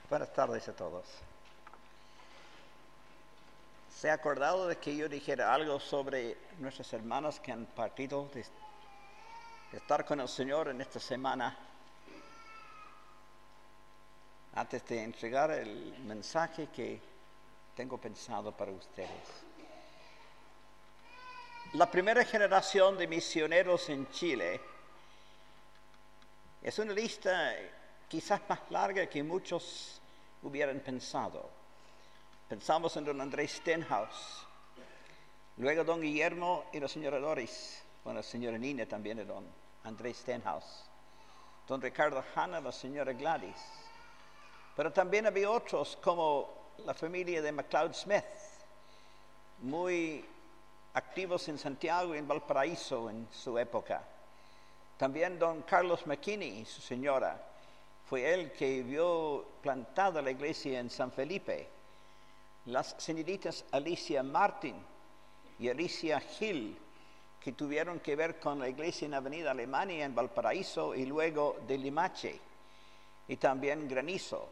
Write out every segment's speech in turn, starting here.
Buenas tardes a todos. ¿Se ha acordado de que yo dijera algo sobre nuestras hermanas que han partido de estar con el Señor en esta semana? Antes de entregar el mensaje que tengo pensado para ustedes. La primera generación de misioneros en Chile es una lista quizás más larga que muchos hubieran pensado. Pensamos en don Andrés Stenhouse, luego don Guillermo y la señora Doris, la señora Nina también de don Andrés Stenhouse, don Ricardo Hanna, la señora Gladys, pero también había otros como la familia de McLeod Smith, muy activos en Santiago y en Valparaíso en su época. También don Carlos McKinney y su señora, fue él que vio plantada la iglesia en San Felipe. Las señoritas Alicia Martin y Alicia Hill, que tuvieron que ver con la iglesia en Avenida Alemania en Valparaíso y luego de Limache, y también Granizo.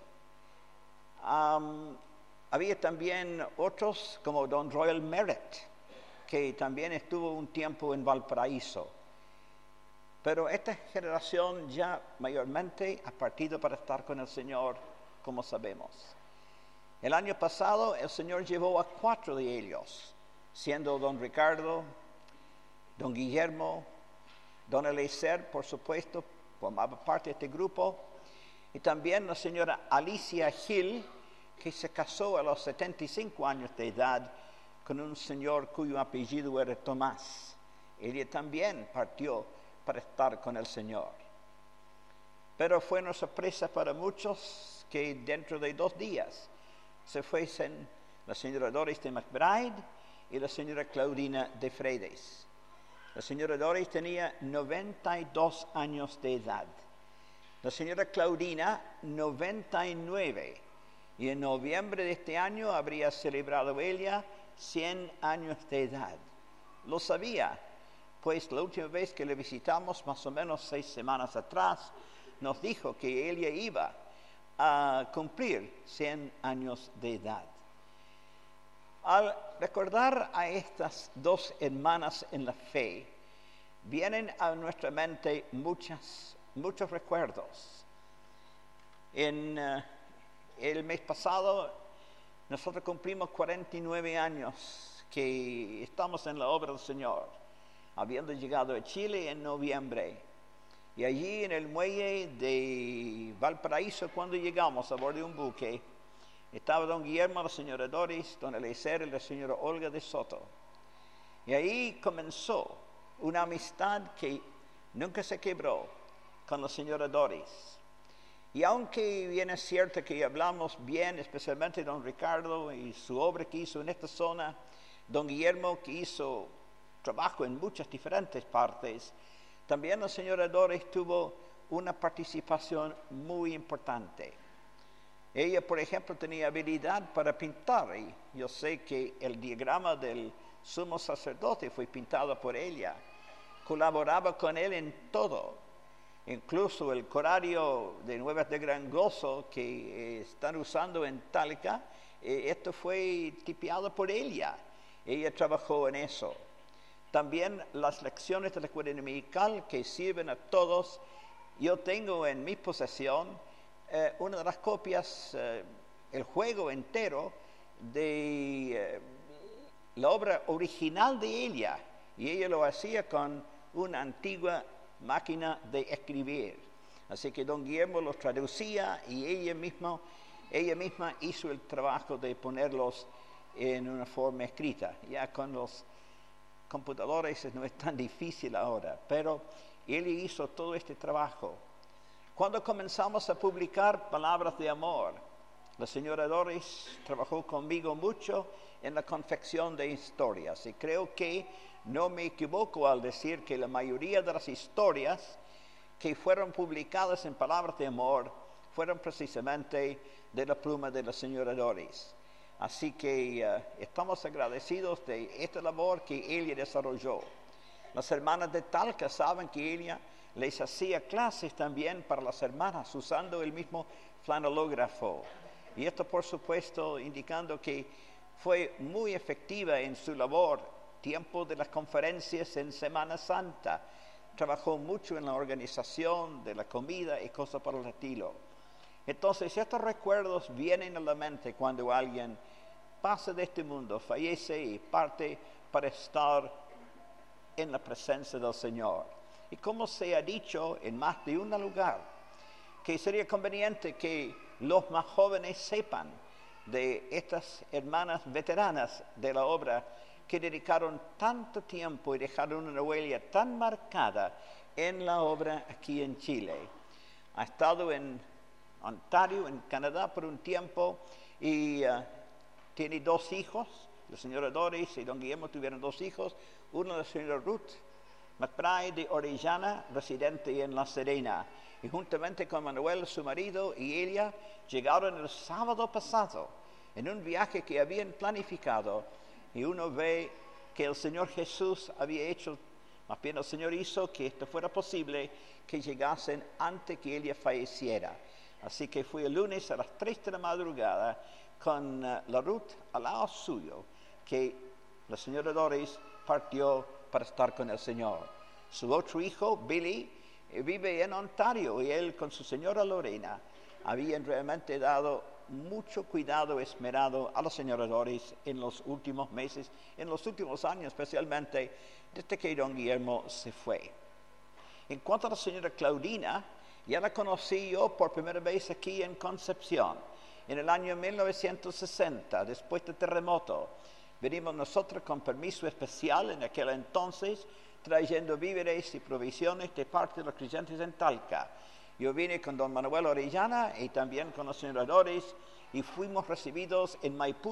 Había también otros como don Royal Merritt, que también estuvo un tiempo en Valparaíso. Pero esta generación ya mayormente ha partido para estar con el Señor, como sabemos. El año pasado el Señor llevó a 4 de ellos, siendo don Ricardo, don Guillermo, don Eliezer, por supuesto, formaba parte de este grupo, y también la señora Alicia Hill, que se casó a los 75 años de edad con un señor cuyo apellido era Tomás. Ella también partió para estar con el Señor. Pero fue una sorpresa para muchos que dentro de 2 días se fuesen la señora Doris de McBride y la señora Claudina de Fredes. La señora Doris tenía 92 años de edad. La señora Claudina, 99. Y en noviembre de este año habría celebrado ella 100 años de edad. Lo sabía, pues la última vez que le visitamos, más o menos 6 semanas atrás, nos dijo que ella iba a cumplir 100 años de edad. Al recordar a estas 2 hermanas en la fe, vienen a nuestra mente muchos recuerdos. En el mes pasado, nosotros cumplimos 49 años que estamos en la obra del Señor, habiendo llegado a Chile en noviembre. Y allí en el muelle de Valparaíso, cuando llegamos a bordo de un buque, estaba don Guillermo, la señora Doris, don Eliezer y la señora Olga de Soto. Y ahí comenzó una amistad que nunca se quebró con la señora Doris. Y aunque bien es cierto que hablamos bien, especialmente don Ricardo y su obra que hizo en esta zona, don Guillermo que hizo trabajo en muchas diferentes partes, también la señora Doris tuvo una participación muy importante. Ella, por ejemplo, tenía habilidad para pintar, y yo sé que el diagrama del sumo sacerdote fue pintado por ella. Colaboraba con él en todo, incluso el corario de Nuevas de Gran Gozo que están usando en Talca, esto fue tipiado por ella. Ella trabajó en eso. También las lecciones de la escuela dominical que sirven a todos. Yo tengo en mi posesión una de las copias, el juego entero de la obra original de ella. Y ella lo hacía con una antigua máquina de escribir. Así que don Guillermo los traducía y ella misma hizo el trabajo de ponerlos en una forma escrita. Ya con los computadores no es tan difícil ahora, pero él hizo todo este trabajo. Cuando comenzamos a publicar palabras de amor, la señora Doris trabajó conmigo mucho en la confección de historias, y creo que no me equivoco al decir que la mayoría de las historias que fueron publicadas en palabras de amor fueron precisamente de la pluma de la señora Doris. Así que estamos agradecidos de esta labor que ella desarrolló. Las hermanas de Talca saben que ella les hacía clases también para las hermanas usando el mismo flanelógrafo. Y esto, por supuesto, indicando que fue muy efectiva en su labor. Tiempo de las conferencias en Semana Santa. Trabajó mucho en la organización de la comida y cosas por el estilo. Entonces, estos recuerdos vienen a la mente cuando alguien pasa de este mundo, fallece y parte para estar en la presencia del Señor. Y como se ha dicho en más de un lugar, que sería conveniente que los más jóvenes sepan de estas hermanas veteranas de la obra que dedicaron tanto tiempo y dejaron una huella tan marcada en la obra aquí en Chile. Ha estado en Ontario, en Canadá, por un tiempo y tiene 2 hijos. La señora Doris y don Guillermo tuvieron 2 hijos. Uno, la señora Ruth McBride de Orellana, residente en La Serena. Y juntamente con Manuel, su marido, y ella llegaron el sábado pasado en un viaje que habían planificado. Y uno ve que el Señor Jesús había hecho, más bien el Señor hizo que esto fuera posible, que llegasen antes que ella falleciera. Así que fue el lunes a las 3 de la madrugada con la Ruth al lado suyo, que la señora Doris partió para estar con el Señor. Su otro hijo, Billy, vive en Ontario y él con su señora Lorena habían realmente dado mucho cuidado esmerado a la señora Doris en los últimos meses, en los últimos años especialmente, desde que don Guillermo se fue. En cuanto a la señora Claudina, ya la conocí yo por primera vez aquí en Concepción, en el año 1960, después del terremoto. Venimos nosotros con permiso especial en aquel entonces, trayendo víveres y provisiones de parte de los creyentes en Talca. Yo vine con don Manuel Orellana y también con la señora Doris y fuimos recibidos en Maipú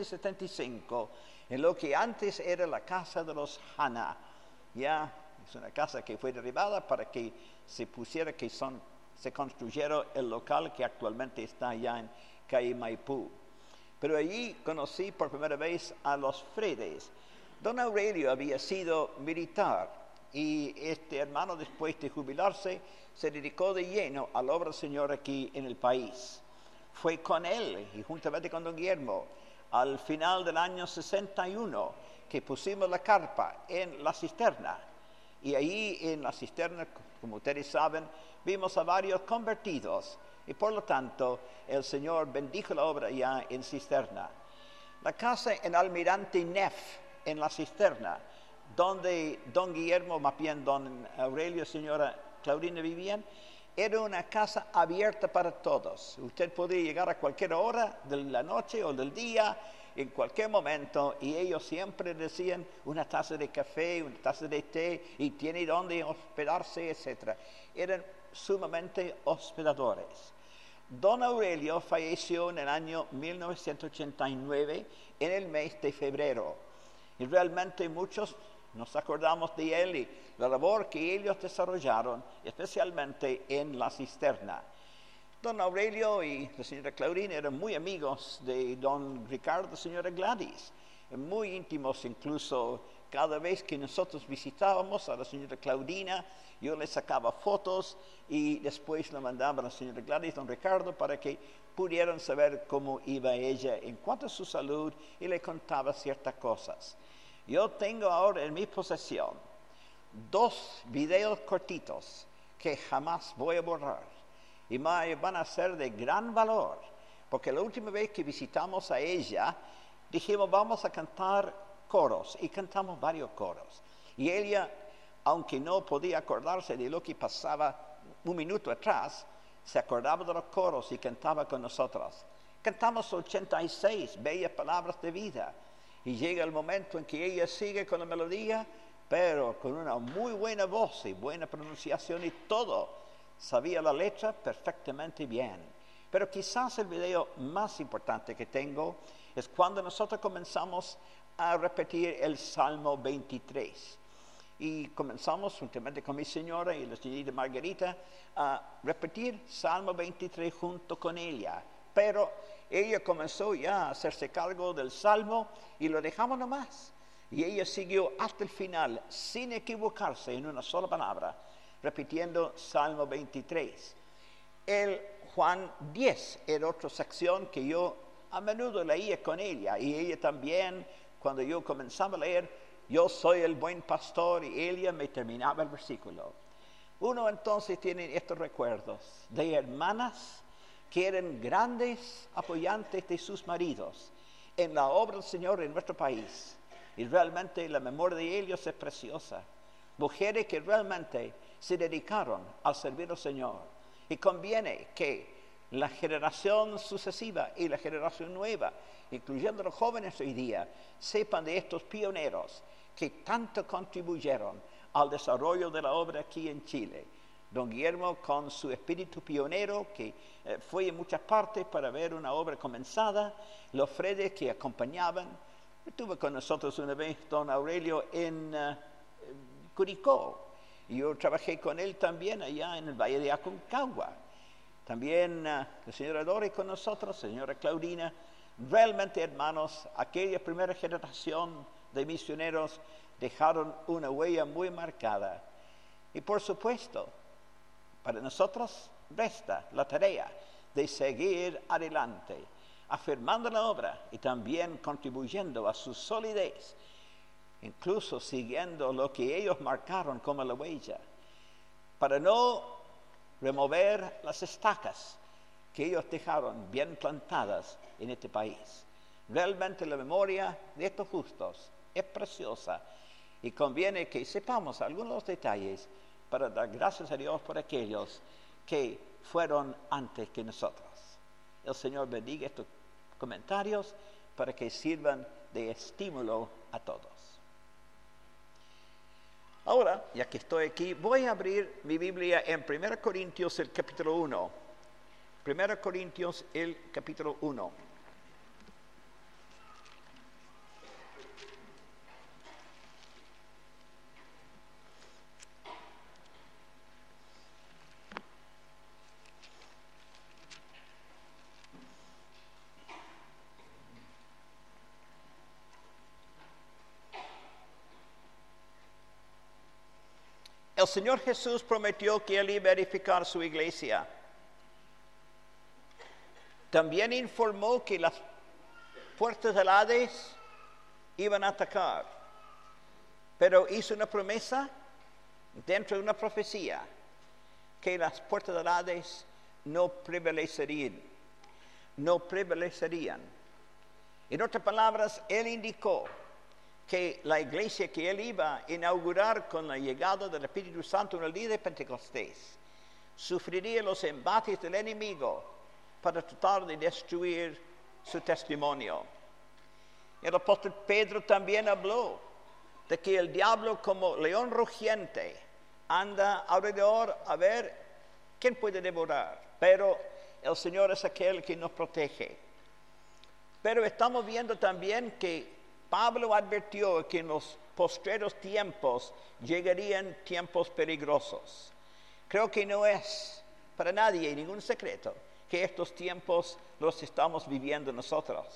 1375, en lo que antes era la casa de los Hanna. Ya es una casa que fue derribada para que se pusiera, se construyera el local que actualmente está allá en calle Maipú. Pero allí conocí por primera vez a los Fredes. Don Aurelio había sido militar y este hermano, después de jubilarse, se dedicó de lleno a la obra del Señor aquí en el país. Fue con él y juntamente con don Guillermo al final del año 61 que pusimos la carpa en la cisterna. Y ahí en la cisterna, como ustedes saben, vimos a varios convertidos. Y por lo tanto, el Señor bendijo la obra ya en cisterna. La casa en Almirante Neff, en la cisterna, donde don Guillermo, más bien don Aurelio y señora Claudina vivían, era una casa abierta para todos. Usted podía llegar a cualquier hora de la noche o del día, en cualquier momento, y ellos siempre decían una taza de café, una taza de té, y tiene donde hospedarse, etc. Eran sumamente hospedadores. Don Aurelio falleció en el año 1989, en el mes de febrero. Y realmente muchos nos acordamos de él y la labor que ellos desarrollaron, especialmente en la cisterna. Don Aurelio y la señora Claudina eran muy amigos de don Ricardo y la señora Gladys, muy íntimos incluso. Cada vez que nosotros visitábamos a la señora Claudina, yo le sacaba fotos y después le mandaba a la señora Gladys y don Ricardo para que pudieran saber cómo iba ella en cuanto a su salud y le contaba ciertas cosas. Yo tengo ahora en mi posesión 2 videos cortitos que jamás voy a borrar y van a ser de gran valor, porque la última vez que visitamos a ella dijimos vamos a cantar coros y cantamos varios coros y ella, aunque no podía acordarse de lo que pasaba un minuto atrás, se acordaba de los coros y cantaba con nosotros. Cantamos 86 bellas palabras de vida y llega el momento en que ella sigue con la melodía, pero con una muy buena voz y buena pronunciación y todo. Sabía la letra perfectamente bien. Pero quizás el video más importante que tengo es cuando nosotros comenzamos a repetir el Salmo 23. Y comenzamos juntamente con mi señora y la señorita Margarita a repetir Salmo 23 junto con ella. Pero ella comenzó ya a hacerse cargo del Salmo y lo dejamos nomás. Y ella siguió hasta el final, sin equivocarse en una sola palabra, repitiendo Salmo 23. El Juan 10 era otra sección que yo a menudo leía con ella, y ella también, cuando yo comenzaba a leer, yo soy el buen pastor, y ella me terminaba el versículo. Uno entonces tiene estos recuerdos de hermanas que eran grandes apoyantes de sus maridos en la obra del Señor en nuestro país, y realmente la memoria de ellos es preciosa. Mujeres que realmente se dedicaron al servir al Señor, y conviene que la generación sucesiva y la generación nueva, incluyendo los jóvenes hoy día, sepan de estos pioneros que tanto contribuyeron al desarrollo de la obra aquí en Chile. Don Guillermo, con su espíritu pionero, que fue en muchas partes para ver una obra comenzada, los Fredes que acompañaban. Estuvo con nosotros una vez don Aurelio en Curicó, y yo trabajé con él también allá en el Valle de Aconcagua. También la señora Dore con nosotros, señora Claudina. Realmente, hermanos, aquella primera generación de misioneros dejaron una huella muy marcada. Y por supuesto, para nosotros resta la tarea de seguir adelante, afirmando la obra y también contribuyendo a su solidez, incluso siguiendo lo que ellos marcaron como la huella, para no remover las estacas que ellos dejaron bien plantadas en este país. Realmente la memoria de estos justos es preciosa, y conviene que sepamos algunos detalles para dar gracias a Dios por aquellos que fueron antes que nosotros. El Señor bendiga estos comentarios para que sirvan de estímulo a todos. Ahora, ya que estoy aquí, voy a abrir mi Biblia en 1 Corintios, el capítulo 1. 1 Corintios, el capítulo 1. El Señor Jesús prometió que Él iba a edificar su iglesia. También informó que las puertas del Hades iban a atacar. Pero hizo una promesa dentro de una profecía, que las puertas del Hades no prevalecerían. No prevalecerían. En otras palabras, Él indicó que la iglesia que Él iba a inaugurar con la llegada del Espíritu Santo en el día de Pentecostés sufriría los embates del enemigo para tratar de destruir su testimonio. El apóstol Pedro también habló de que el diablo, como león rugiente, anda alrededor a ver quién puede devorar, pero el Señor es aquel que nos protege. Pero estamos viendo también que Pablo advirtió que en los postreros tiempos llegarían tiempos peligrosos. Creo que no es para nadie ningún secreto que estos tiempos los estamos viviendo nosotros.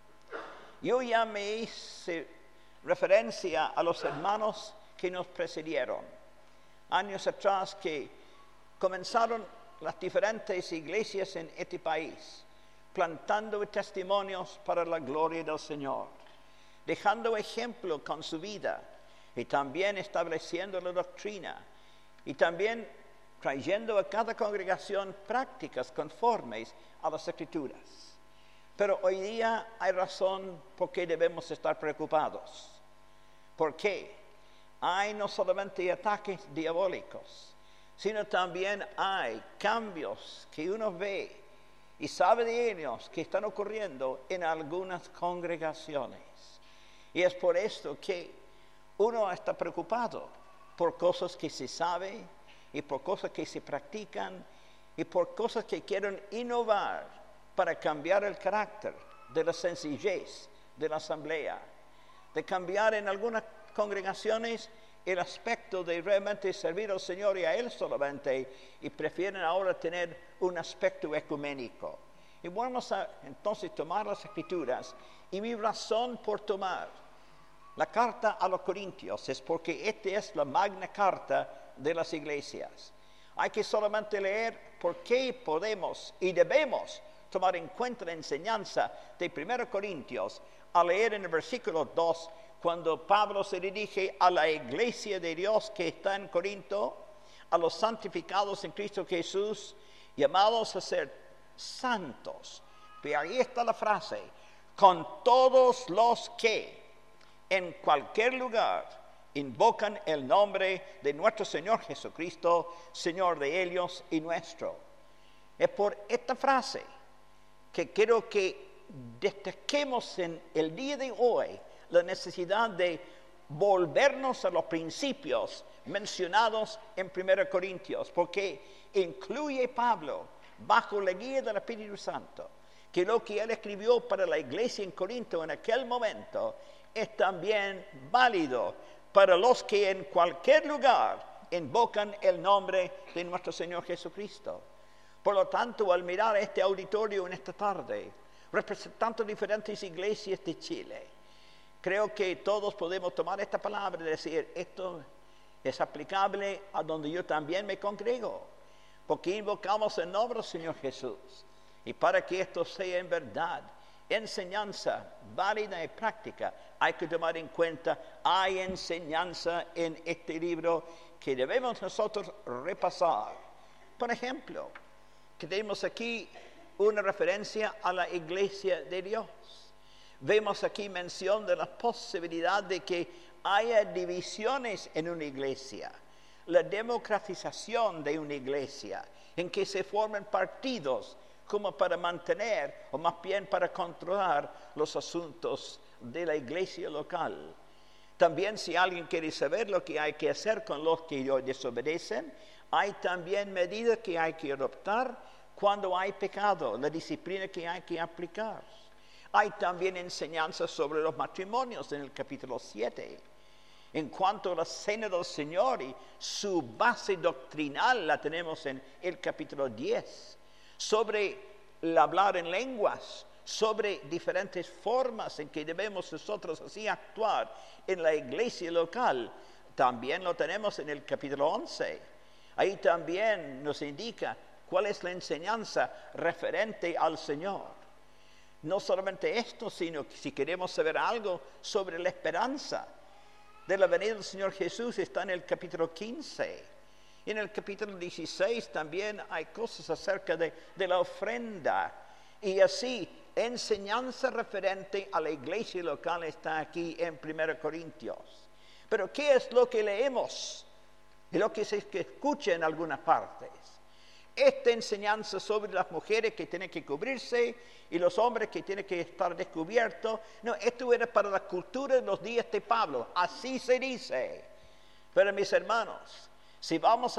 Yo ya me hice referencia a los hermanos que nos precedieron. Años atrás que comenzaron las diferentes iglesias en este país, plantando testimonios para la gloria del Señor, dejando ejemplo con su vida, y también estableciendo la doctrina, y también trayendo a cada congregación prácticas conformes a las Escrituras. Pero hoy día hay razón por qué debemos estar preocupados. ¿Por qué? Hay no solamente ataques diabólicos, sino también hay cambios que uno ve y sabe de ellos que están ocurriendo en algunas congregaciones. Y es por esto que uno está preocupado por cosas que se sabe y por cosas que se practican y por cosas que quieren innovar para cambiar el carácter de la sencillez de la asamblea, de cambiar en algunas congregaciones el aspecto de realmente servir al Señor y a Él solamente, y prefieren ahora tener un aspecto ecuménico. Y vamos a entonces tomar las Escrituras, y mi razón por tomar la carta a los Corintios es porque esta es la magna carta de las iglesias. Hay que solamente leer por qué podemos y debemos tomar en cuenta la enseñanza de 1 Corintios, a leer en el versículo 2, cuando Pablo se dirige a la iglesia de Dios que está en Corinto, a los santificados en Cristo Jesús, llamados a ser santos. Pero ahí está la frase, con todos los que en cualquier lugar invocan el nombre de nuestro Señor Jesucristo, Señor de ellos y nuestro. Es por esta frase que quiero que destaquemos en el día de hoy la necesidad de volvernos a los principios mencionados en 1 Corintios, porque incluye Pablo, bajo la guía del Espíritu Santo, que lo que él escribió para la iglesia en Corinto en aquel momento es también válido para los que en cualquier lugar invocan el nombre de nuestro Señor Jesucristo. Por lo tanto, al mirar este auditorio en esta tarde, representando diferentes iglesias de Chile, creo que todos podemos tomar esta palabra y decir, esto es aplicable a donde yo también me congrego, porque invocamos el nombre del Señor Jesús. Y para que esto sea en verdad enseñanza válida y práctica, hay que tomar en cuenta, hay enseñanza en este libro que debemos nosotros repasar. Por ejemplo, que tenemos aquí una referencia a la iglesia de Dios. Vemos aquí mención de la posibilidad de que haya divisiones en una iglesia, la democratización de una iglesia, en que se formen partidos como para mantener, o más bien para controlar los asuntos de la iglesia local. También, si alguien quiere saber lo que hay que hacer con los que desobedecen, hay también medidas que hay que adoptar cuando hay pecado, la disciplina que hay que aplicar. Hay también enseñanzas sobre los matrimonios en el capítulo 7. En cuanto a la cena del Señor y su base doctrinal, la tenemos en el capítulo 10. Sobre el hablar en lenguas, sobre diferentes formas en que debemos nosotros así actuar en la iglesia local, también lo tenemos en el capítulo 11. Ahí también nos indica cuál es la enseñanza referente al Señor. No solamente esto, sino que si queremos saber algo sobre la esperanza de la venida del Señor Jesús, está en el capítulo 15. Y en el capítulo 16 también hay cosas acerca de la ofrenda. Y así, enseñanza referente a la iglesia local está aquí en 1 Corintios. Pero ¿qué es lo que leemos? Y lo que se escucha en algunas partes. Esta enseñanza sobre las mujeres que tienen que cubrirse y los hombres que tienen que estar descubiertos. No, esto era para la cultura de los días de Pablo. Así se dice. Pero mis hermanos, si vamos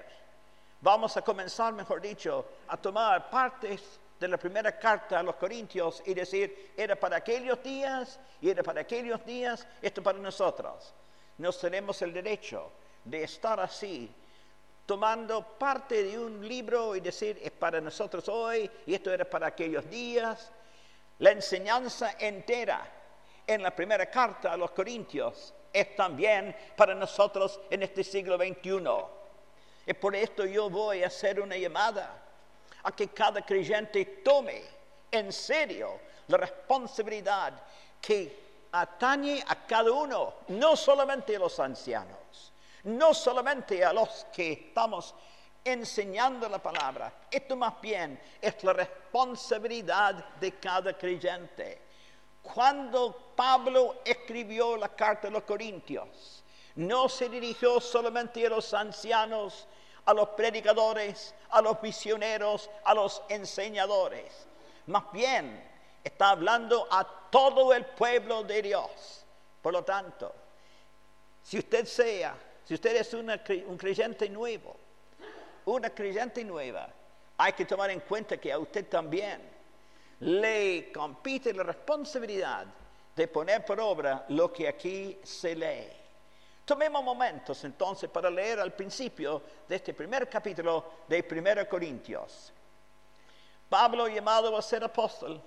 a comenzar, mejor dicho, a tomar partes de la primera carta a los Corintios y decir, era para aquellos días y era para aquellos días, esto para nosotros. Nos tenemos el derecho de estar así, tomando parte de un libro y decir, es para nosotros hoy y esto era para aquellos días. La enseñanza entera en la primera carta a los Corintios es también para nosotros en este siglo XXI. Y por esto yo voy a hacer una llamada a que cada creyente tome en serio la responsabilidad que atañe a cada uno, no solamente a los ancianos, no solamente a los que estamos enseñando la palabra. Esto más bien es la responsabilidad de cada creyente. Cuando Pablo escribió la carta a los Corintios, no se dirigió solamente a los ancianos, a los predicadores, a los misioneros, a los enseñadores. Más bien, está hablando a todo el pueblo de Dios. Por lo tanto, si usted es un creyente nuevo, una creyente nueva, hay que tomar en cuenta que a usted también le compite la responsabilidad de poner por obra lo que aquí se lee. Tomemos momentos entonces para leer al principio de este primer capítulo de 1 Corintios. Pablo, llamado a ser apóstol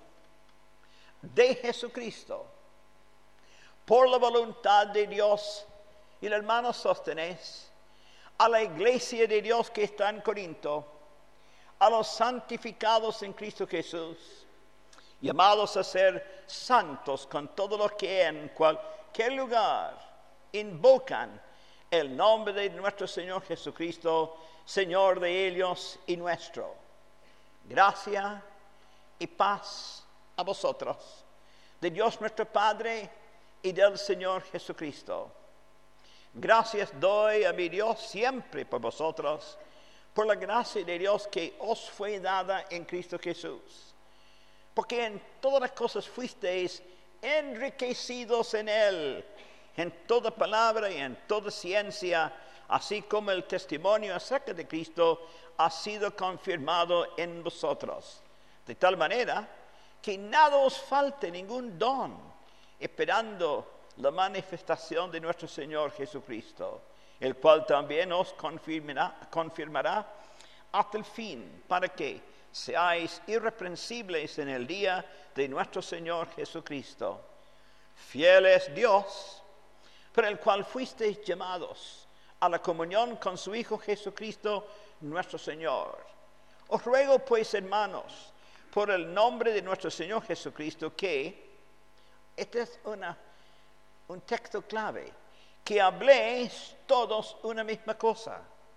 de Jesucristo, por la voluntad de Dios, y el hermano Sóstenes, a la iglesia de Dios que está en Corinto, a los santificados en Cristo Jesús, llamados a ser santos con todo lo que en cualquier lugar invocan el nombre de nuestro Señor Jesucristo, Señor de ellos y nuestro. Gracia y paz a vosotros, de Dios nuestro Padre y del Señor Jesucristo. Gracias doy a mi Dios siempre por vosotros, por la gracia de Dios que os fue dada en Cristo Jesús. Porque en todas las cosas fuisteis enriquecidos en Él, en toda palabra y en toda ciencia, así como el testimonio acerca de Cristo ha sido confirmado en vosotros. De tal manera que nada os falte ningún don, esperando la manifestación de nuestro Señor Jesucristo, el cual también os confirmará hasta el fin, para que seáis irreprensibles en el día de nuestro Señor Jesucristo. Fiel es Dios, por el cual fuisteis llamados a la comunión con su Hijo Jesucristo, nuestro Señor. Os ruego pues, hermanos, por el nombre de nuestro Señor Jesucristo, que, este es un texto clave, que habléis todos una misma cosa,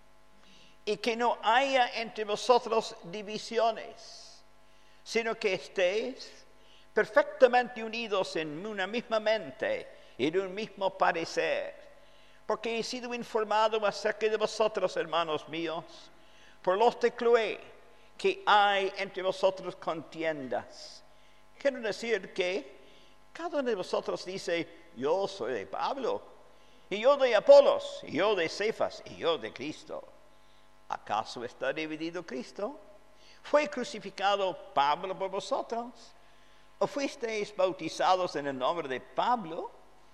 y que no haya entre vosotros divisiones, sino que estéis perfectamente unidos en una misma mente y en un mismo parecer. Porque he sido informado acerca de vosotros, hermanos míos, por los de Cloé, que hay entre vosotros contiendas. Quiero decir que cada uno de vosotros dice: yo soy de Pablo, y yo de Apolos, y yo de Cefas, y yo de Cristo. ¿Acaso está dividido Cristo? ¿Fue crucificado Pablo por vosotros? ¿O fuisteis bautizados en el nombre de Pablo?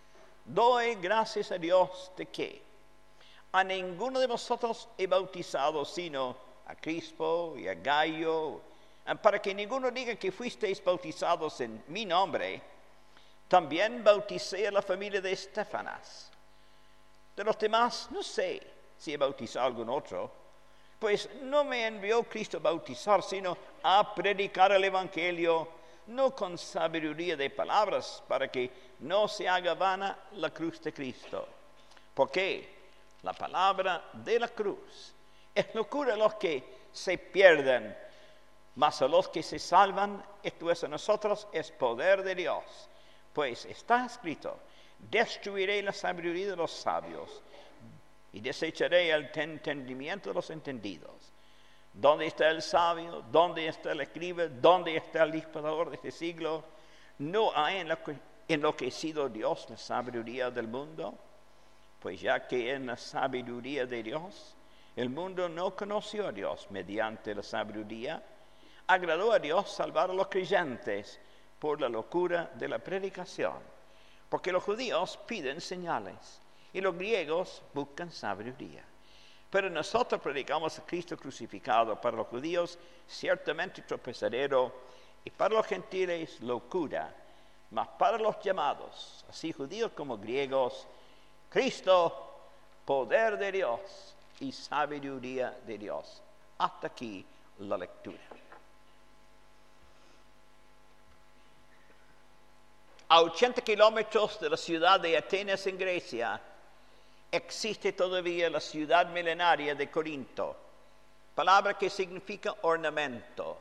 Doy gracias a Dios de que a ninguno de vosotros he bautizado, sino a Crispo y a Gayo, para que ninguno diga que fuisteis bautizados en mi nombre. También bauticé a la familia de Estefanas. De los demás no sé si he bautizado a algún otro, pues no me envió Cristo a bautizar, sino a predicar el Evangelio, no con sabiduría de palabras, para que no se haga vana la cruz de Cristo. Porque la palabra de la cruz es locura a los que se pierden, mas a los que se salvan, esto es a nosotros, es poder de Dios. Pues está escrito: destruiré la sabiduría de los sabios y desecharé el entendimiento de los entendidos. ¿Dónde está el sabio? ¿Dónde está el escriba? ¿Dónde está el dispulador de este siglo? ¿No ha enloquecido Dios la sabiduría del mundo? Pues ya que en la sabiduría de Dios el mundo no conoció a Dios mediante la sabiduría, agradó a Dios salvar a los creyentes por la locura de la predicación. Porque los judíos piden señales y los griegos buscan sabiduría. Pero nosotros predicamos a Cristo crucificado, para los judíos ciertamente tropezadero, y para los gentiles locura, mas para los llamados, así judíos como griegos, Cristo, poder de Dios y sabiduría de Dios. Hasta aquí la lectura. A 80 kilómetros de la ciudad de Atenas en Grecia, existe todavía la ciudad milenaria de Corinto, palabra que significa ornamento.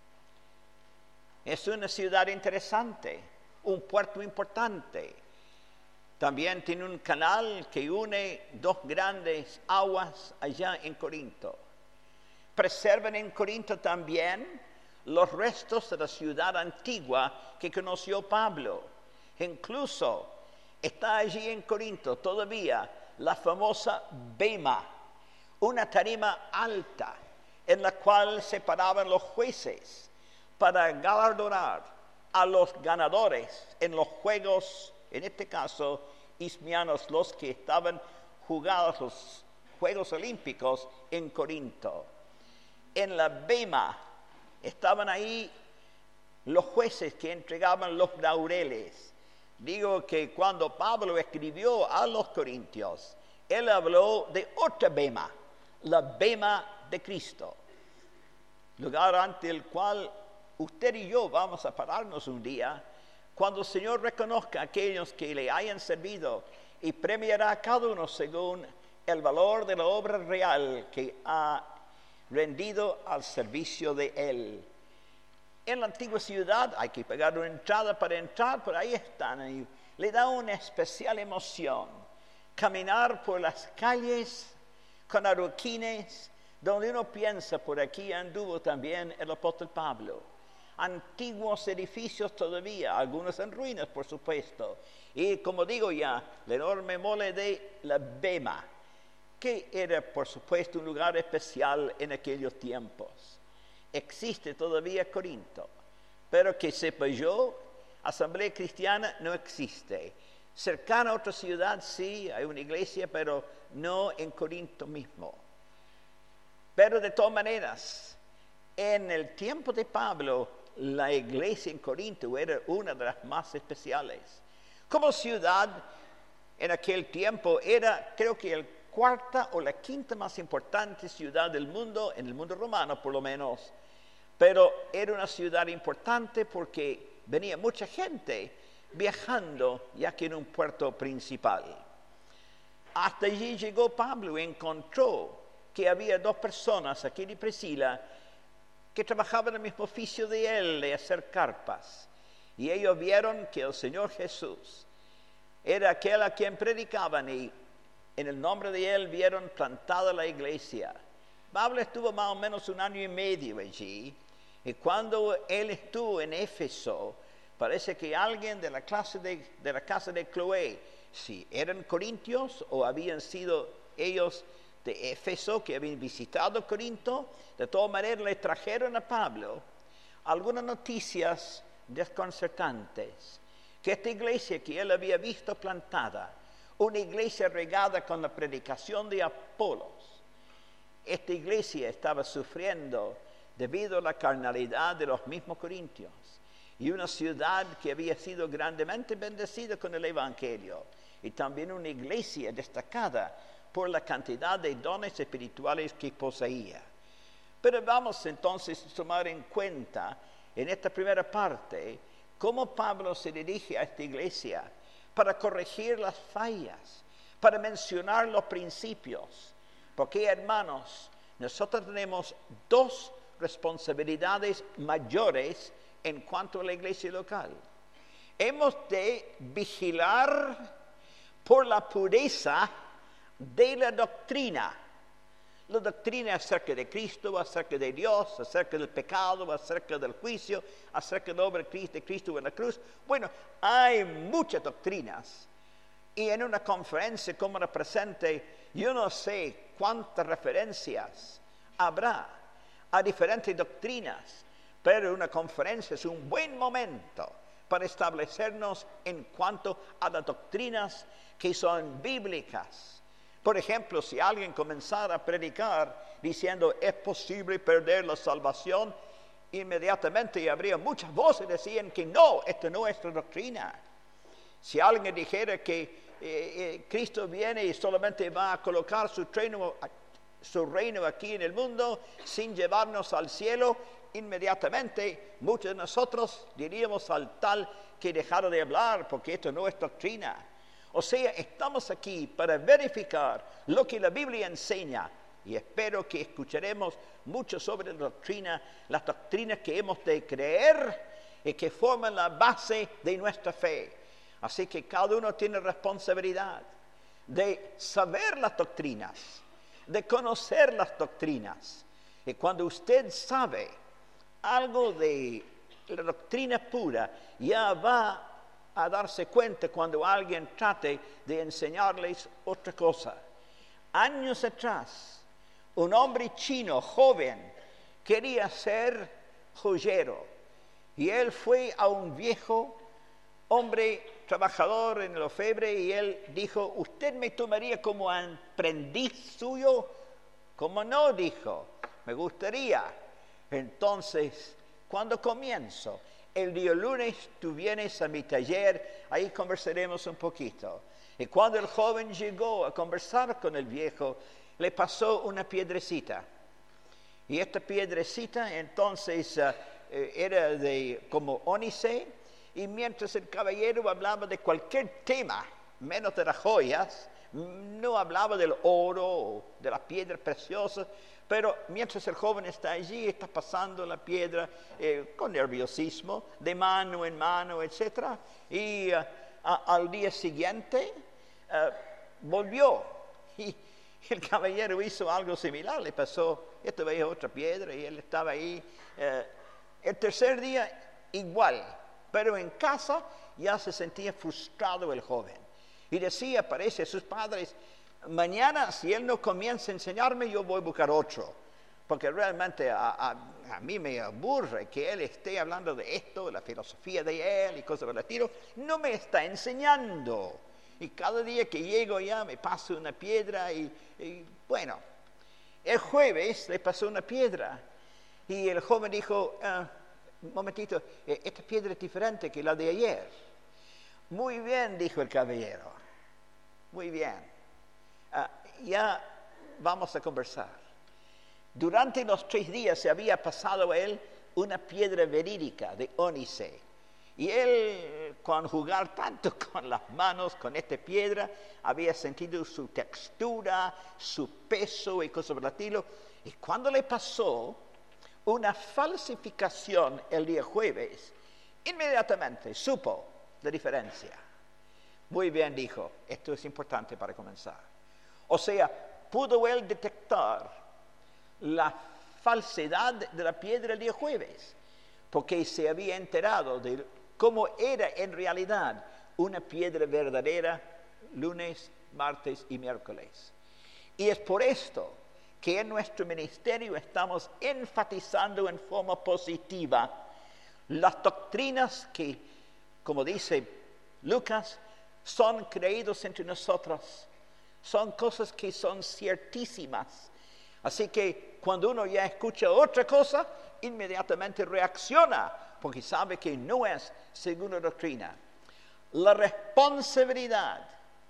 Es una ciudad interesante, un puerto importante. También tiene un canal que une dos grandes aguas allá en Corinto. Preservan en Corinto también los restos de la ciudad antigua que conoció Pablo. Incluso está allí en Corinto todavía la famosa bema, una tarima alta en la cual se paraban los jueces para galardonar a los ganadores en los juegos, en este caso ismianos, los que estaban jugados los Juegos Olímpicos en Corinto. En la bema estaban ahí los jueces que entregaban los laureles. Digo que cuando Pablo escribió a los corintios, él habló de otra bema, la bema de Cristo, lugar ante el cual usted y yo vamos a pararnos un día, cuando el Señor reconozca a aquellos que le hayan servido y premiará a cada uno según el valor de la obra real que ha rendido al servicio de Él. En la antigua ciudad hay que pagar una entrada para entrar, pero ahí están, y le da una especial emoción caminar por las calles con adoquines, donde uno piensa, por aquí anduvo también el apóstol Pablo. Antiguos edificios todavía, algunos en ruinas, por supuesto. Y como digo ya, la enorme mole de la bema, que era, por supuesto, un lugar especial en aquellos tiempos. Existe todavía Corinto, pero que sepa yo, Asamblea Cristiana no existe. Cercana a otra ciudad, sí, hay una iglesia, pero no en Corinto mismo. Pero de todas maneras, en el tiempo de Pablo, la iglesia en Corinto era una de las más especiales. Como ciudad, en aquel tiempo, era, creo que la cuarta o la quinta más importante ciudad del mundo, en el mundo romano por lo menos. Pero era una ciudad importante porque venía mucha gente viajando, ya que era un puerto principal. Hasta allí llegó Pablo y encontró que había dos personas, Aquila y Priscila, que trabajaban en el mismo oficio de él, de hacer carpas. Y ellos vieron que el Señor Jesús era aquel a quien predicaban, y en el nombre de él vieron plantada la iglesia. Pablo estuvo más o menos 1 año y medio allí, y cuando él estuvo en Éfeso, parece que alguien de la casa de Cloé, si eran corintios o habían sido ellos de Éfeso que habían visitado Corinto, de todas maneras le trajeron a Pablo algunas noticias desconcertantes, que esta iglesia que él había visto plantada, una iglesia regada con la predicación de Apolos, esta iglesia estaba sufriendo debido a la carnalidad de los mismos corintios, y una ciudad que había sido grandemente bendecida con el Evangelio, y también una iglesia destacada por la cantidad de dones espirituales que poseía. Pero vamos entonces a tomar en cuenta en esta primera parte cómo Pablo se dirige a esta iglesia para corregir las fallas, para mencionar los principios. Porque, hermanos, nosotros tenemos dos responsabilidades mayores en cuanto a la iglesia local. Hemos de vigilar por la pureza de la doctrina acerca de Cristo, acerca de Dios, acerca del pecado, acerca del juicio, acerca de la obra de Cristo en la cruz. Bueno, hay muchas doctrinas, y en una conferencia como la presente, yo no sé cuántas referencias habrá a diferentes doctrinas, pero una conferencia es un buen momento para establecernos en cuanto a las doctrinas que son bíblicas. Por ejemplo, si alguien comenzara a predicar diciendo es posible perder la salvación, inmediatamente habría muchas voces que decían que no, esta no es nuestra doctrina. Si alguien dijera que Cristo viene y solamente va a colocar su reino aquí en el mundo sin llevarnos al cielo, inmediatamente muchos de nosotros diríamos al tal que dejara de hablar, porque esto no es doctrina. O sea, estamos aquí para verificar lo que la Biblia enseña, y espero que escucharemos mucho sobre la doctrina, las doctrinas que hemos de creer y que forman la base de nuestra fe. Así que cada uno tiene responsabilidad de saber las doctrinas, de conocer las doctrinas. Y cuando usted sabe algo de la doctrina pura, ya va a darse cuenta cuando alguien trate de enseñarles otra cosa. Años atrás, un hombre chino joven quería ser joyero, y él fue a un viejo hombre trabajador en el orfebre, y él dijo: ¿usted me tomaría como aprendiz suyo? ¿Cómo no?, dijo, me gustaría. Entonces, cuando comienzo, el día lunes tú vienes a mi taller, ahí conversaremos un poquito. Y cuando el joven llegó a conversar con el viejo, le pasó una piedrecita. Y esta piedrecita entonces era de como ónice, y mientras el caballero hablaba de cualquier tema, menos de las joyas, no hablaba del oro o de las piedras preciosas, pero mientras el joven está allí, está pasando la piedra con nerviosismo, de mano en mano, etc. Y al día siguiente volvió. Y el caballero hizo algo similar, le pasó, esta vez otra piedra y él estaba ahí. El tercer día igual, pero en casa ya se sentía frustrado el joven. Y decía, parece a sus padres, mañana si él no comienza a enseñarme, yo voy a buscar otro. Porque realmente a mí me aburre que él esté hablando de esto, de la filosofía de él y cosas por el estilo. No me está enseñando. Y cada día que llego ya me paso una piedra y bueno, el jueves le pasó una piedra. Y el joven dijo, un momentito, esta piedra es diferente que la de ayer. Muy bien, dijo el caballero. Muy bien. Ya vamos a conversar. Durante los 3 días se había pasado a él una piedra verídica de ónice. Y él, con jugar tanto con las manos, con esta piedra, había sentido su textura, su peso y cosas por el estilo. Y cuando le pasó una falsificación el día jueves, inmediatamente supo la diferencia. Muy bien, dijo, esto es importante para comenzar. O sea, pudo él detectar la falsedad de la piedra el día jueves, porque se había enterado de cómo era en realidad una piedra verdadera lunes, martes y miércoles. Y es por esto que en nuestro ministerio estamos enfatizando en forma positiva las doctrinas que, como dice Lucas, son creídos entre nosotros. Son cosas que son ciertísimas. Así que cuando uno ya escucha otra cosa, inmediatamente reacciona, porque sabe que no es según la doctrina. La responsabilidad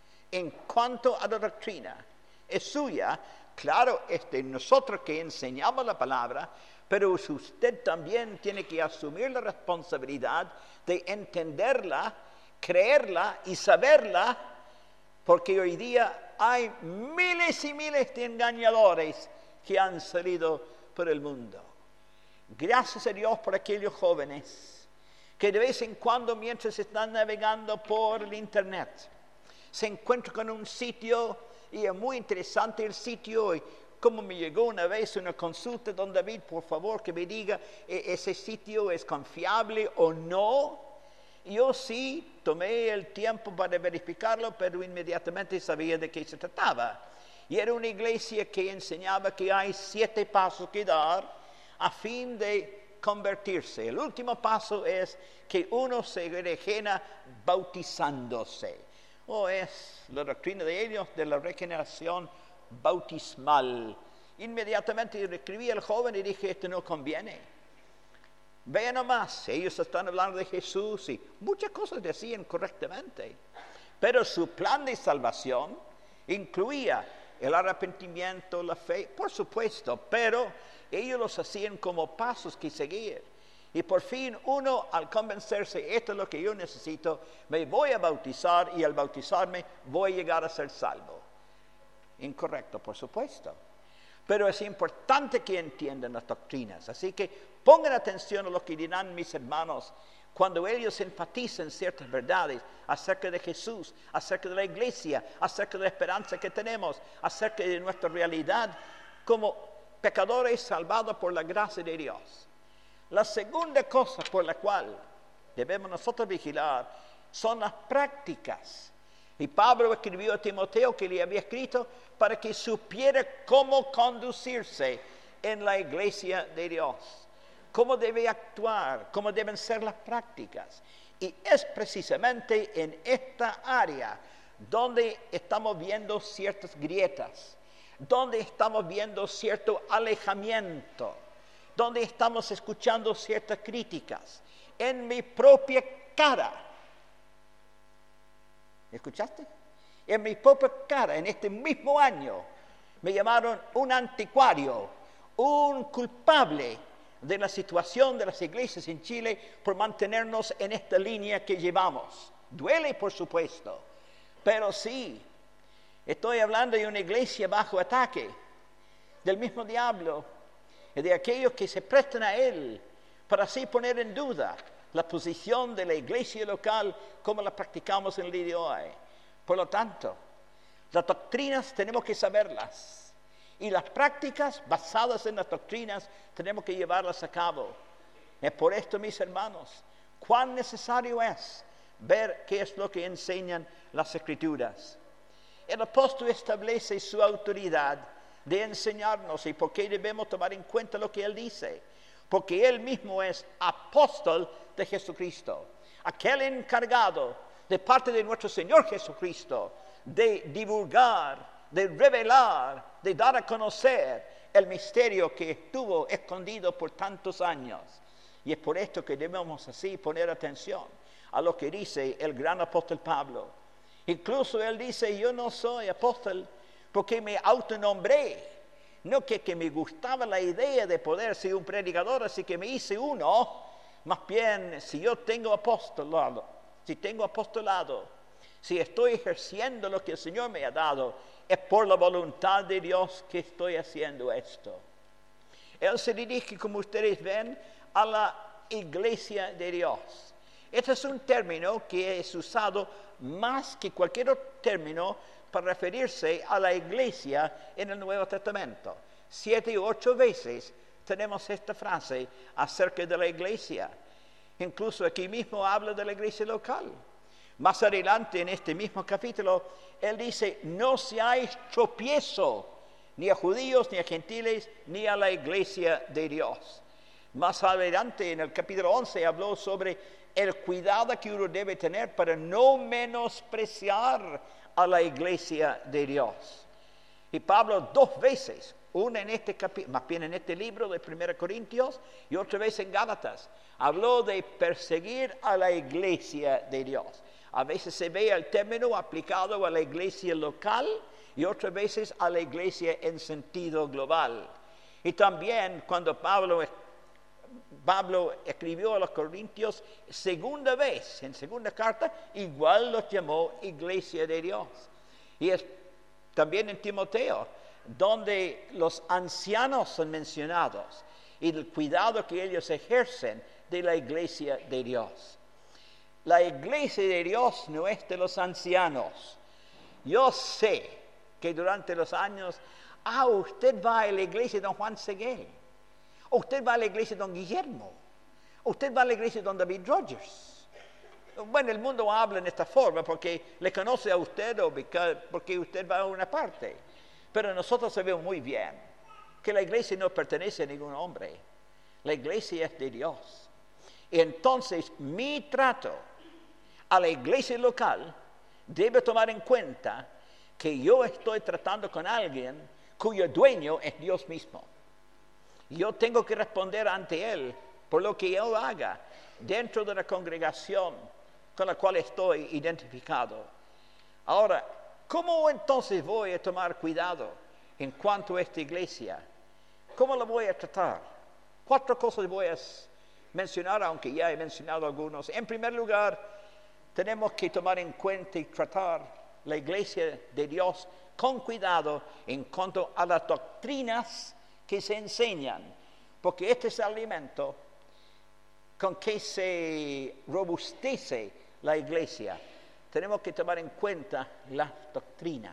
en cuanto a la doctrina es suya. Claro, es de nosotros que enseñamos la palabra, pero usted también tiene que asumir la responsabilidad de entenderla, creerla y saberla, porque hoy día hay miles y miles de engañadores que han salido por el mundo. Gracias a Dios por aquellos jóvenes que de vez en cuando, mientras están navegando por el internet, se encuentran con un sitio, y es muy interesante el sitio. Y como me llegó una vez una consulta, don David, por favor que me diga, ¿ese sitio es confiable o no? Yo sí tomé el tiempo para verificarlo, pero inmediatamente sabía de qué se trataba. Y era una iglesia que enseñaba que hay 7 pasos que dar a fin de convertirse. El último paso es que uno se regenera bautizándose. O es la doctrina de ellos de la regeneración bautismal. Inmediatamente escribí al joven y dije, esto no conviene. Vean nomás, ellos están hablando de Jesús y muchas cosas decían correctamente. Pero su plan de salvación incluía el arrepentimiento, la fe, por supuesto, pero ellos los hacían como pasos que seguir. Y por fin uno, al convencerse, esto es lo que yo necesito, me voy a bautizar y al bautizarme voy a llegar a ser salvo. Incorrecto, por supuesto. Pero es importante que entiendan las doctrinas. Así que pongan atención a lo que dirán mis hermanos cuando ellos enfatizan ciertas verdades acerca de Jesús, acerca de la iglesia, acerca de la esperanza que tenemos, acerca de nuestra realidad como pecadores salvados por la gracia de Dios. La segunda cosa por la cual debemos nosotros vigilar son las prácticas. Y Pablo escribió a Timoteo, que le había escrito, para que supiera cómo conducirse en la iglesia de Dios. Cómo debe actuar, cómo deben ser las prácticas. Y es precisamente en esta área donde estamos viendo ciertas grietas, donde estamos viendo cierto alejamiento, donde estamos escuchando ciertas críticas. En mi propia cara. ¿Escuchaste? En mi propia cara, en este mismo año, me llamaron un anticuario, un culpable de la situación de las iglesias en Chile por mantenernos en esta línea que llevamos. Duele, por supuesto, pero sí, estoy hablando de una iglesia bajo ataque, del mismo diablo, y de aquellos que se prestan a él para así poner en duda la posición de la iglesia local como la practicamos en el día de hoy. Por lo tanto, las doctrinas tenemos que saberlas y las prácticas basadas en las doctrinas tenemos que llevarlas a cabo. Es por esto, mis hermanos, cuán necesario es ver qué es lo que enseñan las Escrituras. El apóstol establece su autoridad de enseñarnos y por qué debemos tomar en cuenta lo que él dice. Porque él mismo es apóstol de Jesucristo, aquel encargado de parte de nuestro Señor Jesucristo de divulgar, de revelar, de dar a conocer el misterio que estuvo escondido por tantos años. Y es por esto que debemos así poner atención a lo que dice el gran apóstol Pablo. Incluso él dice, yo no soy apóstol porque me autonombré. No que me gustaba la idea de poder ser un predicador, así que me hice uno. Más bien, si yo tengo apostolado, si estoy ejerciendo lo que el Señor me ha dado, es por la voluntad de Dios que estoy haciendo esto. Él se dirige, como ustedes ven, a la iglesia de Dios. Este es un término que es usado más que cualquier otro término para referirse a la iglesia en el Nuevo Testamento. 7 u 8 veces tenemos esta frase acerca de la iglesia. Incluso aquí mismo habla de la iglesia local. Más adelante en este mismo capítulo, él dice, no seáis tropiezo ni a judíos, ni a gentiles, ni a la iglesia de Dios. Más adelante en el capítulo 11 habló sobre el cuidado que uno debe tener para no menospreciar a la iglesia de Dios. Y Pablo 2 veces, una en este capítulo, más bien en este libro de 1 Corintios y otra vez en Gálatas, habló de perseguir a la iglesia de Dios. A veces se ve el término aplicado a la iglesia local y otras veces a la iglesia en sentido global. Y también cuando Pablo escribió a los Corintios segunda vez, en segunda carta, igual los llamó iglesia de Dios. Y es también en Timoteo, donde los ancianos son mencionados y el cuidado que ellos ejercen de la iglesia de Dios. La iglesia de Dios no es de los ancianos. Yo sé que durante los años, usted va a la iglesia de don Juan Seguel, usted va a la iglesia de don Guillermo, usted va a la iglesia de don David Rogers. Bueno, el mundo habla en esta forma porque le conoce a usted o porque usted va a una parte. Pero nosotros sabemos muy bien que la iglesia no pertenece a ningún hombre. La iglesia es de Dios. Y entonces mi trato a la iglesia local debe tomar en cuenta que yo estoy tratando con alguien cuyo dueño es Dios mismo. Yo tengo que responder ante Él por lo que yo haga dentro de la congregación con la cual estoy identificado. Ahora, ¿cómo entonces voy a tomar cuidado en cuanto a esta iglesia? ¿Cómo la voy a tratar? 4 cosas voy a mencionar, aunque ya he mencionado algunos. En primer lugar, tenemos que tomar en cuenta y tratar la iglesia de Dios con cuidado en cuanto a las doctrinas que se enseñan, porque este es el alimento con que se robustece la iglesia. Tenemos que tomar en cuenta las doctrinas.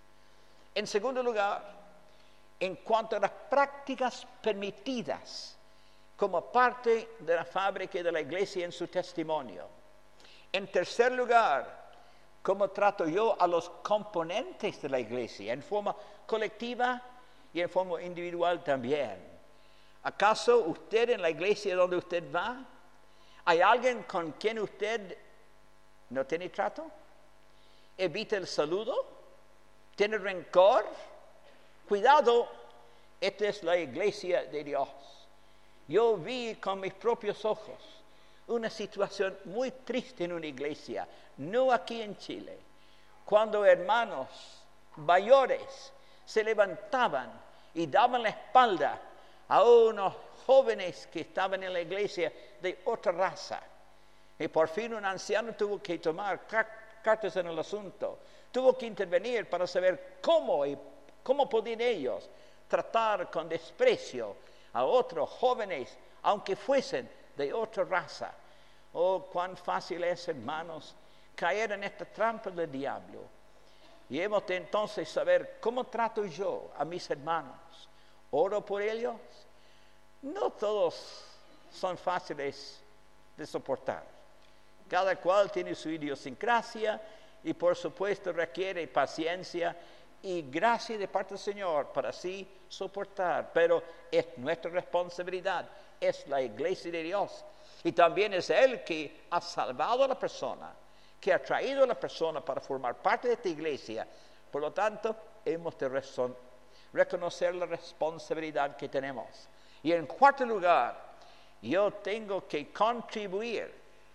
En segundo lugar, en cuanto a las prácticas permitidas como parte de la fábrica de la iglesia en su testimonio. En tercer lugar, cómo trato yo a los componentes de la iglesia en forma colectiva y en forma individual también. ¿Acaso usted en la iglesia donde usted va, hay alguien con quien usted no tiene trato? ¿Evita el saludo? ¿Tiene rencor? Cuidado, esta es la iglesia de Dios. Yo vi con mis propios ojos una situación muy triste en una iglesia, no aquí en Chile. cuando hermanos mayores se levantaban y daban la espalda a unos jóvenes que estaban en la iglesia de otra raza. Y por fin un anciano tuvo que tomar cartas en el asunto. Tuvo que intervenir para saber cómo podían ellos tratar con desprecio a otros jóvenes, aunque fuesen de otra raza. Oh, cuán fácil es, hermanos, caer en esta trampa del diablo. Y hemos de entonces saber cómo trato yo a mis hermanos. ¿Oro por ellos? No todos son fáciles de soportar. Cada cual tiene su idiosincrasia y por supuesto requiere paciencia y gracia de parte del Señor para así soportar. Pero es nuestra responsabilidad, es la iglesia de Dios. Y también es Él que ha salvado a la persona, que ha traído a la persona para formar parte de esta iglesia. Por lo tanto, hemos de reconocer la responsabilidad que tenemos. Y en cuarto lugar, yo tengo que contribuir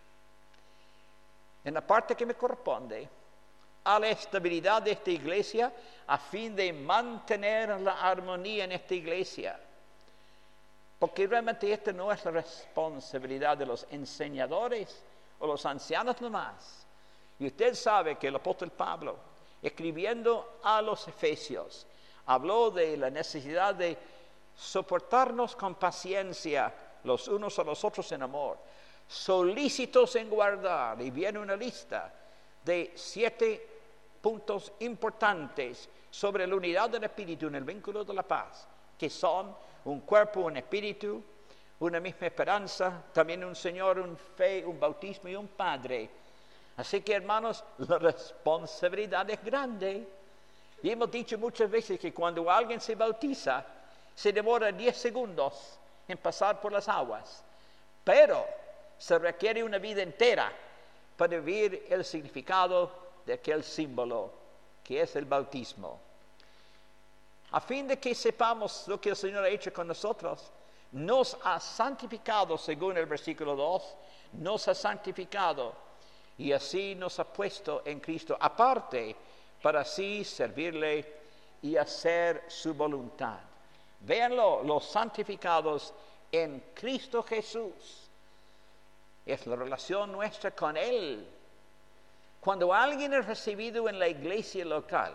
en la parte que me corresponde a la estabilidad de esta iglesia a fin de mantener la armonía en esta iglesia. Porque realmente esta no es la responsabilidad de los enseñadores o los ancianos nomás. Y usted sabe que el apóstol Pablo, escribiendo a los Efesios, habló de la necesidad de soportarnos con paciencia los unos a los otros en amor, solícitos en guardar. Y viene una lista de 7 puntos importantes sobre la unidad del Espíritu en el vínculo de la paz, que son un cuerpo, un espíritu, una misma esperanza, también un Señor, un fe, un bautismo y un Padre. Así que, hermanos, la responsabilidad es grande. Y hemos dicho muchas veces que cuando alguien se bautiza, se demora 10 segundos en pasar por las aguas. Pero se requiere una vida entera para vivir el significado de aquel símbolo que es el bautismo. A fin de que sepamos lo que el Señor ha hecho con nosotros, nos ha santificado, según el versículo 2, nos ha santificado y así nos ha puesto en Cristo aparte para así servirle y hacer su voluntad. Véanlo, los santificados en Cristo Jesús. Es la relación nuestra con Él. Cuando alguien es recibido en la iglesia local,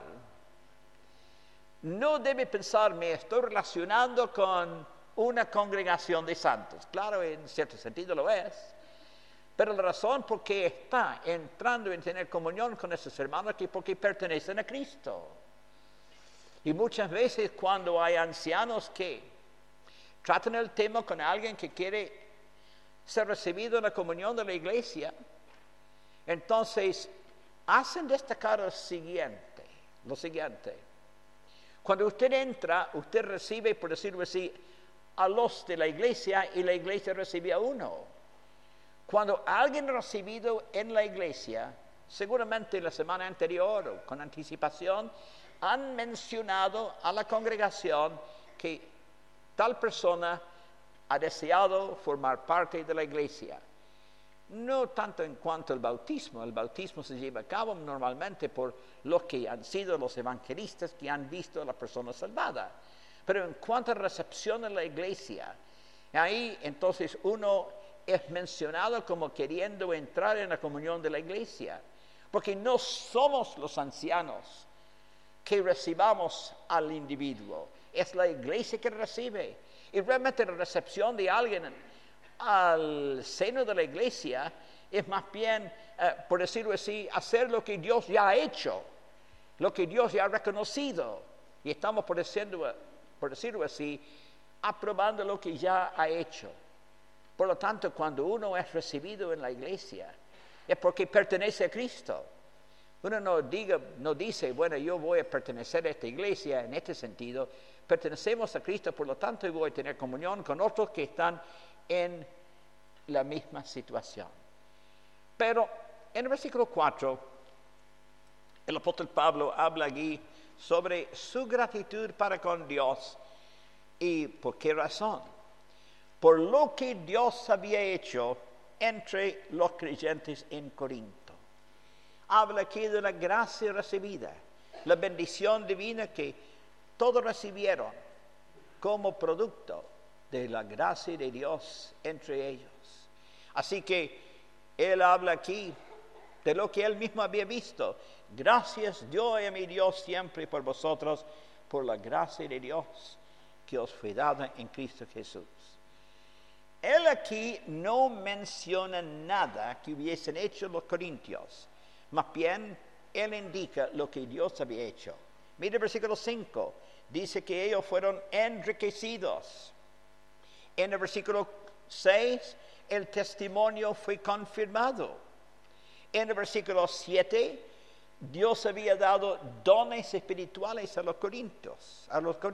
no debe pensar, me estoy relacionando con una congregación de santos. Claro, en cierto sentido lo es. Pero la razón por qué está entrando en tener comunión con esos hermanos es porque pertenecen a Cristo. Y muchas veces cuando hay ancianos que tratan el tema con alguien que quiere ser recibido en la comunión de la iglesia, entonces hacen destacar lo siguiente. Cuando usted entra, usted recibe, por decirlo así, a los de la iglesia y la iglesia recibe a uno. Cuando alguien recibido en la iglesia, seguramente la semana anterior o con anticipación, han mencionado a la congregación que tal persona ha deseado formar parte de la iglesia. No tanto en cuanto al bautismo. El bautismo se lleva a cabo normalmente por los que han sido los evangelistas que han visto a la persona salvada. Pero en cuanto a recepción en la iglesia, ahí entonces uno es mencionado como queriendo entrar en la comunión de la iglesia. Porque no somos los ancianos que recibamos al individuo. Es la iglesia que recibe. Y realmente la recepción de alguien al seno de la iglesia es más bien, por decirlo así, hacer lo que Dios ya ha hecho, lo que Dios ya ha reconocido. Y estamos, por decirlo así, aprobando lo que ya ha hecho. Por lo tanto, cuando uno es recibido en la iglesia, es porque pertenece a Cristo. Uno no dice, bueno, yo voy a pertenecer a esta iglesia en este sentido. Pertenecemos a Cristo, por lo tanto, yo voy a tener comunión con otros que están en la misma situación. Pero en el versículo 4, el apóstol Pablo habla aquí sobre su gratitud para con Dios. ¿Y por qué razón? Por lo que Dios había hecho entre los creyentes en Corinto. Habla aquí de la gracia recibida, la bendición divina que todos recibieron como producto de la gracia de Dios entre ellos. Así que él habla aquí de lo que él mismo había visto. Gracias yo a mi Dios siempre por vosotros, por la gracia de Dios que os fue dada en Cristo Jesús. Él aquí no menciona nada que hubiesen hecho los corintios. Más bien, él indica lo que Dios había hecho. Mire el versículo 5. Dice que ellos fueron enriquecidos. En el versículo 6, el testimonio fue confirmado. En el versículo 7, Dios había dado dones espirituales a los corintios.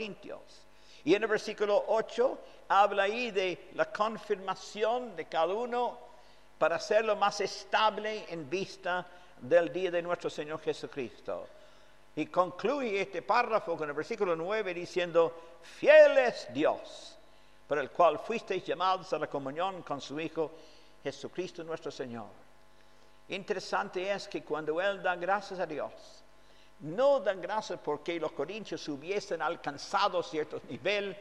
Y en el versículo 8 habla ahí de la confirmación de cada uno para hacerlo más estable en vista del día de nuestro Señor Jesucristo. Y concluye este párrafo con el versículo 9 diciendo: fiel es Dios, por el cual fuisteis llamados a la comunión con su Hijo Jesucristo nuestro Señor. Interesante es que cuando él da gracias a Dios, no dan gracias porque los corintios hubiesen alcanzado ciertos niveles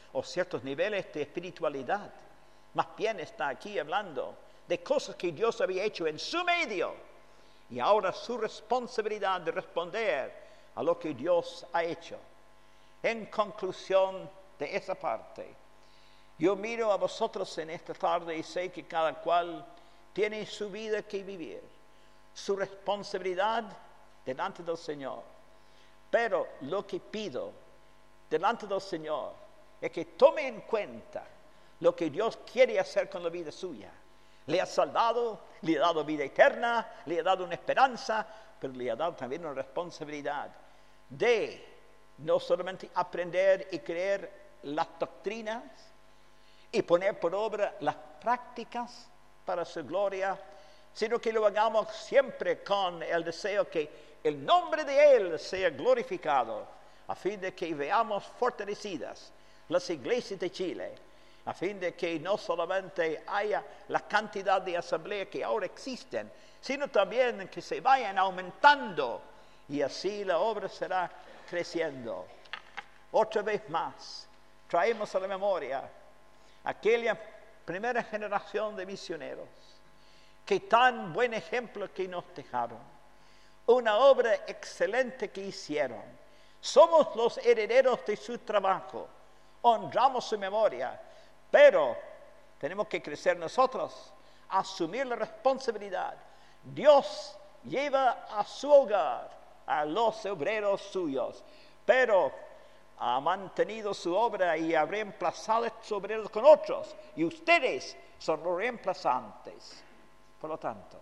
de espiritualidad. Más bien está aquí hablando de cosas que Dios había hecho en su medio. Y ahora su responsabilidad de responder a lo que Dios ha hecho. En conclusión de esa parte, yo miro a vosotros en esta tarde y sé que cada cual tiene su vida que vivir, su responsabilidad delante del Señor. Pero lo que pido delante del Señor es que tome en cuenta lo que Dios quiere hacer con la vida suya. Le ha salvado, le ha dado vida eterna, le ha dado una esperanza, pero le ha dado también una responsabilidad de no solamente aprender y creer las doctrinas y poner por obra las prácticas para su gloria, sino que lo hagamos siempre con el deseo que el nombre de Él sea glorificado, a fin de que veamos fortalecidas las iglesias de Chile, a fin de que no solamente haya la cantidad de asambleas que ahora existen, sino también que se vayan aumentando, y así la obra será creciendo. Otra vez más, traemos a la memoria aquella primera generación de misioneros, que tan buen ejemplo que nos dejaron, una obra excelente que hicieron. Somos los herederos de su trabajo, honramos su memoria, pero tenemos que crecer nosotros, asumir la responsabilidad. Dios lleva a su hogar a los obreros suyos, pero ha mantenido su obra y ha reemplazado a estos obreros con otros, y ustedes son los reemplazantes. Por lo tanto,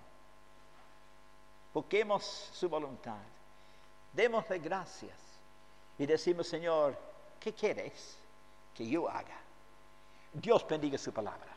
busquemos su voluntad, démosle gracias y decimos: Señor, ¿qué quieres que yo haga? Dios bendiga su palabra.